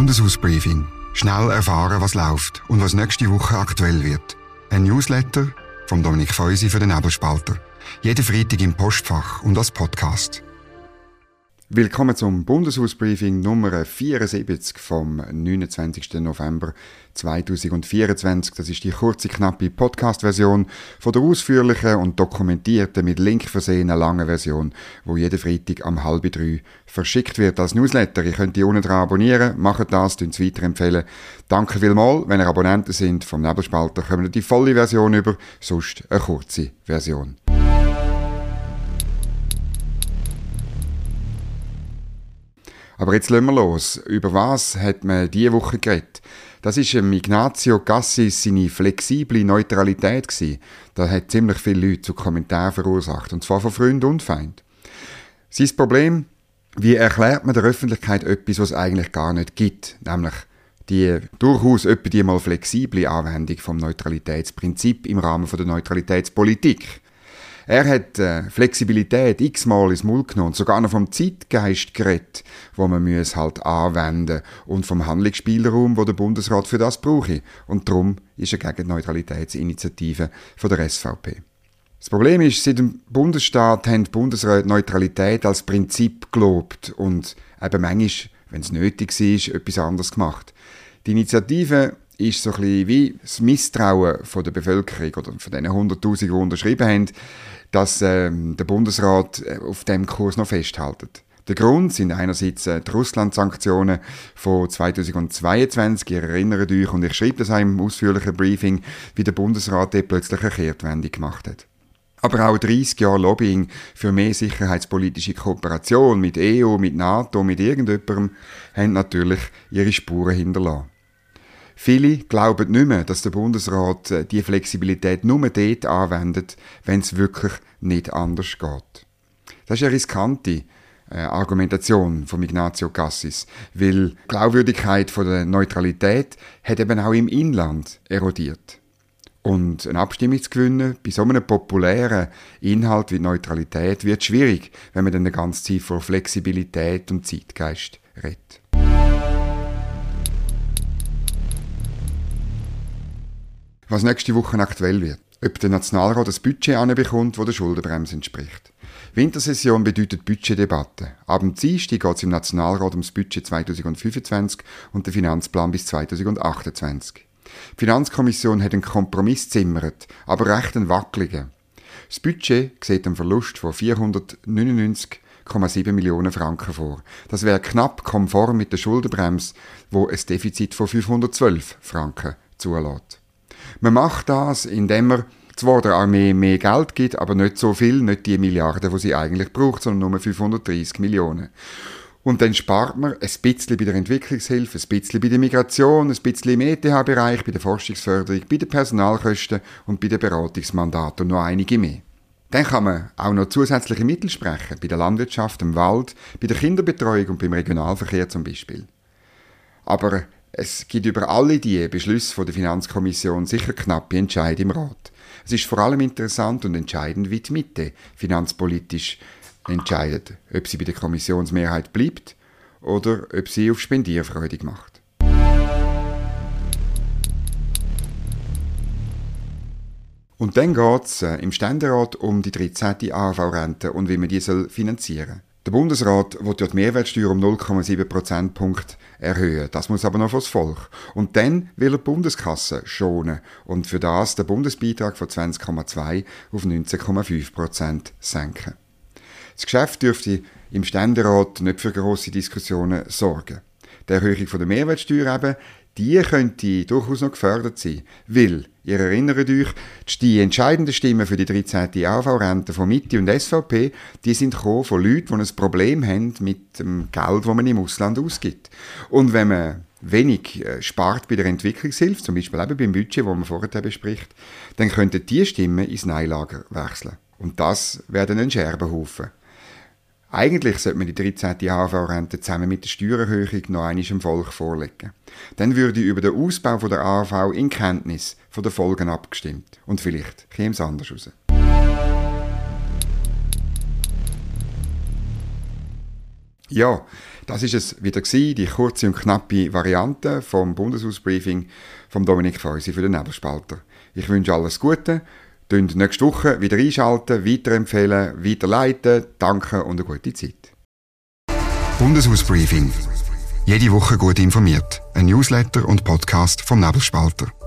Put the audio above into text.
Bundeshausbriefing. Schnell erfahren, was läuft und was nächste Woche aktuell wird. Ein Newsletter von Dominik Feusi für den Nebelspalter. Jeden Freitag im Postfach und als Podcast. Willkommen zum Bundeshausbriefing Nummer 74 vom 29. November 2024. Das ist die kurze, knappe Podcast-Version von der ausführlichen und dokumentierten, mit Link versehenen langen Version, wo jeden Freitag um 2:30 verschickt wird als Newsletter. Ihr könnt die unten dran abonnieren, macht das, es weiterempfehlen. Danke vielmals. Wenn ihr Abonnenten sind vom Nebelspalter, kommen ihr die volle Version über, sonst eine kurze Version. Aber jetzt lassen wir los. Über was hat man diese Woche geredet? Das war Ignazio Cassis seine flexible Neutralität gewesen. Das hat ziemlich viele Leute zu Kommentaren verursacht. Und zwar von Freund und Feind. Sein Problem: Wie erklärt man der Öffentlichkeit etwas, was es eigentlich gar nicht gibt? Nämlich die durchaus die mal flexible Anwendung vom Neutralitätsprinzip im Rahmen der Neutralitätspolitik. Er hat Flexibilität x-mal ins Maul genommen und sogar noch vom Zeitgeist geredet, wo man halt anwenden und vom Handlungsspielraum, wo der Bundesrat für das brauche. Und darum ist er gegen die Neutralitätsinitiative von der SVP. Das Problem ist, seit dem Bundesstaat haben die Bundesräte Neutralität als Prinzip gelobt und eben manchmal, wenn es nötig war, etwas anderes gemacht. Die Initiative ist so ein bisschen wie das Misstrauen von der Bevölkerung oder von den 100'000, die unterschrieben haben, dass der Bundesrat auf dem Kurs noch festhält. Der Grund sind einerseits die Russland-Sanktionen von 2022. Ihr erinnert euch, und ich schreibe das auch im ausführlichen Briefing, wie der Bundesrat dort plötzlich eine Kehrtwende gemacht hat. Aber auch 30 Jahre Lobbying für mehr sicherheitspolitische Kooperation mit EU, mit NATO, mit irgendjemandem, haben natürlich ihre Spuren hinterlassen. Viele glauben nicht mehr, dass der Bundesrat die Flexibilität nur dort anwendet, wenn es wirklich nicht anders geht. Das ist eine riskante Argumentation von Ignazio Cassis, weil die Glaubwürdigkeit von der Neutralität hat eben auch im Inland erodiert. Und eine Abstimmung zu gewinnen bei so einem populären Inhalt wie Neutralität wird schwierig, wenn man dann die ganze Zeit von Flexibilität und Zeitgeist redet. Was nächste Woche aktuell wird. Ob der Nationalrat das Budget anbekommt, das der Schuldenbremse entspricht. Wintersession bedeutet Budgetdebatte. Ab dem Dienstag geht es im Nationalrat ums Budget 2025 und den Finanzplan bis 2028. Die Finanzkommission hat einen Kompromiss gezimmert, aber recht einen wackeligen. Das Budget sieht einen Verlust von 499,7 Millionen Franken vor. Das wäre knapp konform mit der Schuldenbremse, wo ein Defizit von 512 Franken zulässt. Man macht das, indem man zwar der Armee mehr Geld gibt, aber nicht so viel, nicht die Milliarden, die sie eigentlich braucht, sondern nur 530 Millionen. Und dann spart man ein bisschen bei der Entwicklungshilfe, ein bisschen bei der Migration, ein bisschen im ETH-Bereich, bei der Forschungsförderung, bei den Personalkosten und bei den Beratungsmandaten und noch einige mehr. Dann kann man auch noch zusätzliche Mittel sprechen, bei der Landwirtschaft, im Wald, bei der Kinderbetreuung und beim Regionalverkehr zum Beispiel. Aber es gibt über alle diese Beschlüsse der Finanzkommission sicher knappe Entscheide im Rat. Es ist vor allem interessant und entscheidend, wie die Mitte finanzpolitisch entscheidet, ob sie bei der Kommissionsmehrheit bleibt oder ob sie auf Spendierfreudig macht. Und dann geht es im Ständerat um die 13. AHV-Rente und wie man die finanzieren soll. Der Bundesrat will ja die Mehrwertsteuer um 0,7 Prozentpunkte erhöhen. Das muss aber noch vors Volk. Und dann will er die Bundeskasse schonen und für das den Bundesbeitrag von 20,2 auf 19,5% senken. Das Geschäft dürfte im Ständerat nicht für grosse Diskussionen sorgen. Die Erhöhung der Mehrwertsteuer eben, die könnte durchaus noch gefördert sein, weil, ihr erinnert euch, die entscheidenden Stimmen für die 13. AHV-Rente von Mitte und SVP, die sind gekommen von Leuten, die ein Problem haben mit dem Geld, das man im Ausland ausgibt. Und wenn man wenig spart bei der Entwicklungshilfe, zum Beispiel eben beim Budget, das man vorher bespricht, dann könnten die Stimmen ins Neilager wechseln. Und das wäre dann ein Scherbenhaufen. Eigentlich sollte man die 13. AHV-Rente zusammen mit der Steuererhöhung noch einmal dem Volk vorlegen. Dann würde über den Ausbau der AHV in Kenntnis von den Folgen abgestimmt. Und vielleicht käme es anders raus. Ja, das ist es wieder gewesen, die kurze und knappe Variante vom Bundeshausbriefing von Dominik Feusi für den Nebelspalter. Ich wünsche alles Gute, nächste Woche wieder einschalten, weiterempfehlen, weiterleiten, danke und eine gute Zeit. Bundeshausbriefing. Jede Woche gut informiert. Ein Newsletter und Podcast vom Nebelspalter.